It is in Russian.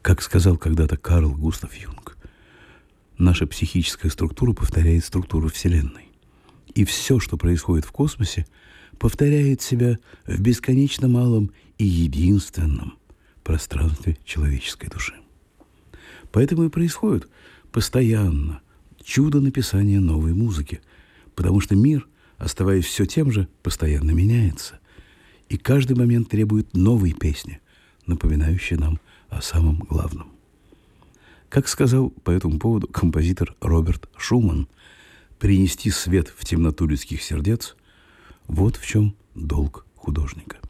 Как сказал когда-то Карл Густав Юнг, наша психическая структура повторяет структуру Вселенной. И все, что происходит в космосе, повторяет себя в бесконечно малом и единственном пространстве человеческой души. Поэтому и происходит постоянно чудо написания новой музыки, потому что мир, оставаясь все тем же, постоянно меняется. И каждый момент требует новой песни, напоминающей нам о самом главном. Как сказал по этому поводу композитор Роберт Шуман, принести свет в темноту людских сердец – вот в чем долг художника.